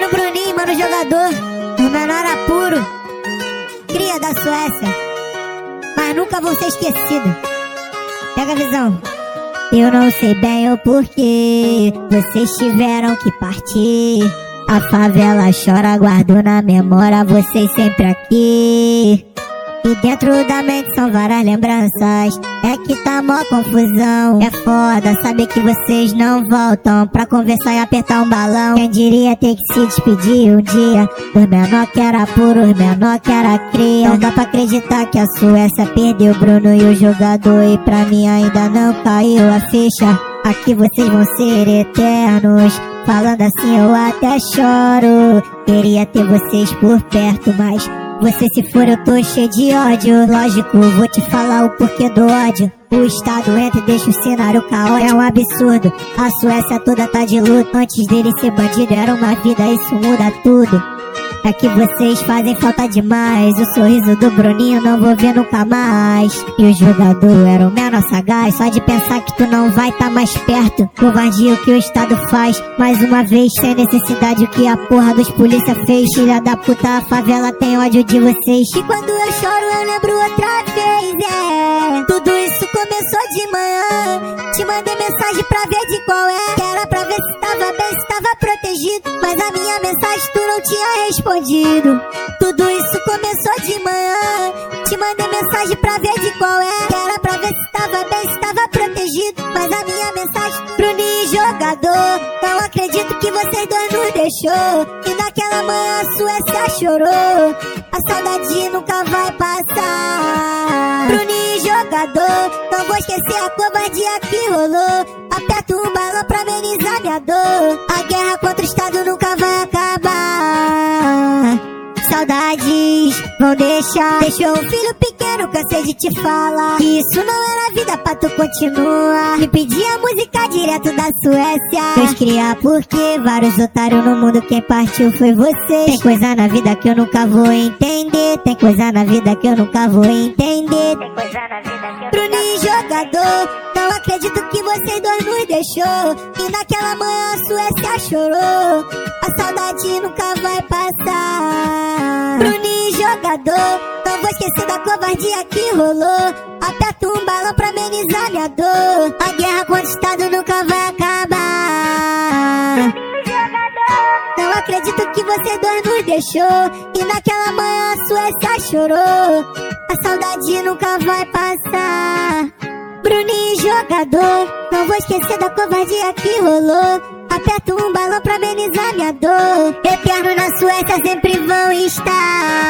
Mano Bruninho, mano jogador, o menor apuro, cria da Suécia, mas nunca vou ser esquecido. Pega a visão. Eu não sei bem o porquê vocês tiveram que partir. A favela chora, guardo na memória vocês sempre aqui. E dentro da mente são várias lembranças, é que tá mó confusão. É foda saber que vocês não voltam pra conversar e apertar um balão. Quem diria ter que se despedir um dia dos menor que era puro, os menor que era cria. Não dá pra acreditar que a Suécia perdeu o Bruno e o jogador, e pra mim ainda não caiu a ficha. Aqui vocês vão ser eternos. Falando assim eu até choro. Queria ter vocês por perto, mas você se for eu tô cheio de ódio. Lógico, vou te falar o porquê do ódio. O Estado entra e deixa o cenário caótico. É um absurdo, a Suécia toda tá de luto. Antes dele ser bandido era uma vida, isso muda tudo. É que vocês fazem falta demais. O sorriso do Bruninho não vou ver nunca mais. E o jogador era o menor sagaz. Só de pensar que tu não vai tá mais perto. Covardia o que o Estado faz. Mais uma vez, sem necessidade, o que a porra dos polícia fez. Filha da puta, a favela tem ódio de vocês. E quando eu choro eu lembro outra vez, Tudo isso começou de manhã. Te mandei mensagem pra ver de qual é. Que era pra ver se tava bem, se tava protegido. Mas a minha mensagem tu não tinha respondido. Tudo isso começou de manhã. Te mandei mensagem pra ver de qual é. Que era pra ver se tava bem, se tava protegido. Mas a minha mensagem pro Ninho jogador. Não acredito que vocês dois nos deixou. E naquela manhã a Suécia chorou. A saudade nunca vai passar. Pro Ninho jogador, não vou esquecer a covardia que rolou. Aperto um balão pra amenizar minha dor. A guerra contra o Estado nunca vai acabar. Saudades vão deixar. Deixou um filho pequeno, cansei de te falar que isso não era vida pra tu continuar. Me pedia música direto da Suécia. Deus criar porque vários otários no mundo, quem partiu foi você. Tem coisa na vida que eu nunca vou entender. Tem coisa na vida que eu nunca vou entender. Tem coisa na vida que eu Pro Ninho jogador, não acredito que vocês dois nos deixou. E naquela manhã a Suécia chorou. A saudade nunca vai passar. Pro Ninho jogador, não vou esquecer da covardia que rolou. Aperto um balão pra amenizar minha dor. A guerra contra o Estado nunca vai acabar. Não acredito que vocês dois nos deixou. E naquela manhã a Suécia chorou. A saudade nunca vai passar. Bruninho jogador, não vou esquecer da covardia que rolou. Aperto um balão pra amenizar minha dor. Eterno na Suécia sempre vão estar.